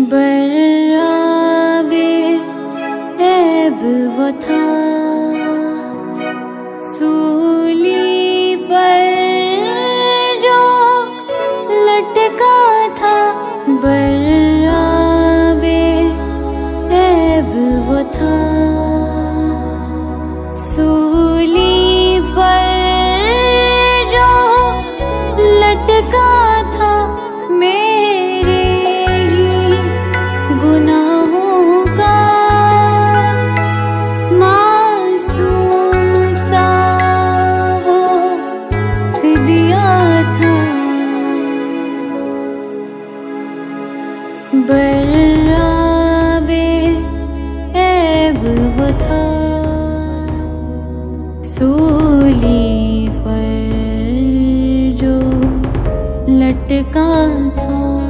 बर्राबे ऐब वो था, सूली पर जो लटका था। बर्राबे ऐब वो था, सूली पर जो लटका था। मेरे ही गुनाहों का मासूम सा वो फिदिया था। बर्राबे ऐब वो था, सूली पर जो लटका था।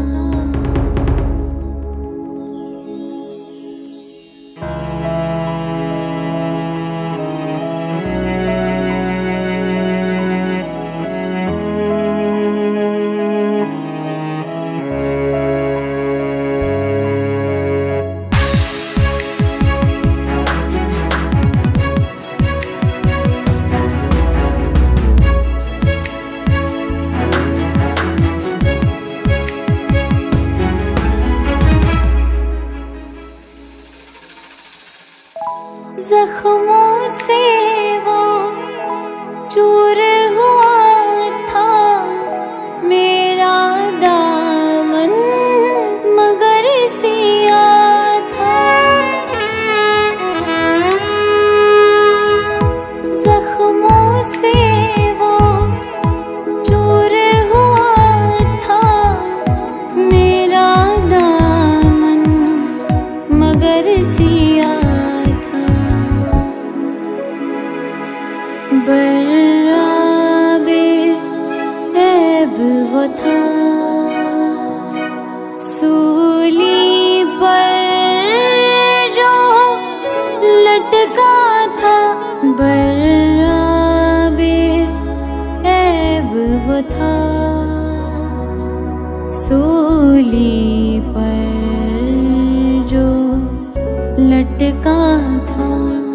जख्मों से वो चूर हुआ था मेरा दामन, मगर सिया था। जख्मों से वो चूर हुआ था मेरा दामन, मगर सिया। बर्राबे ऐब वो था, सूली पर जो लटका था। बर्राबे ऐब वो था, सूली पर जो लटका था।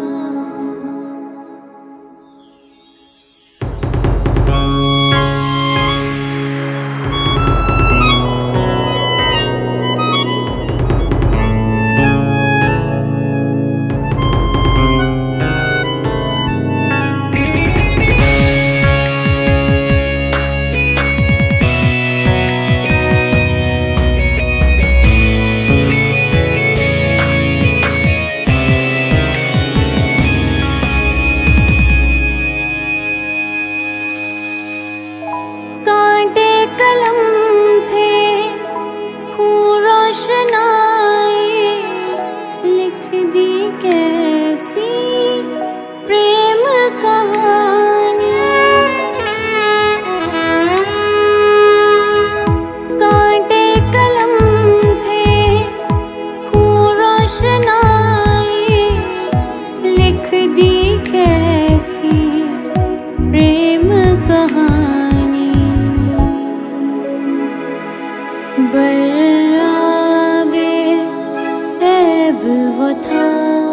बर्राबे ऐब वो था,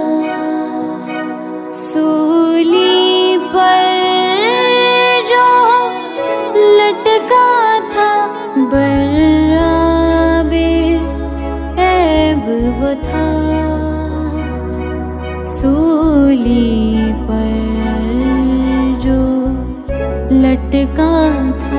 सूली पर जो लटका था। बर्राबे ऐब वो था, सूली पर जो लटका था।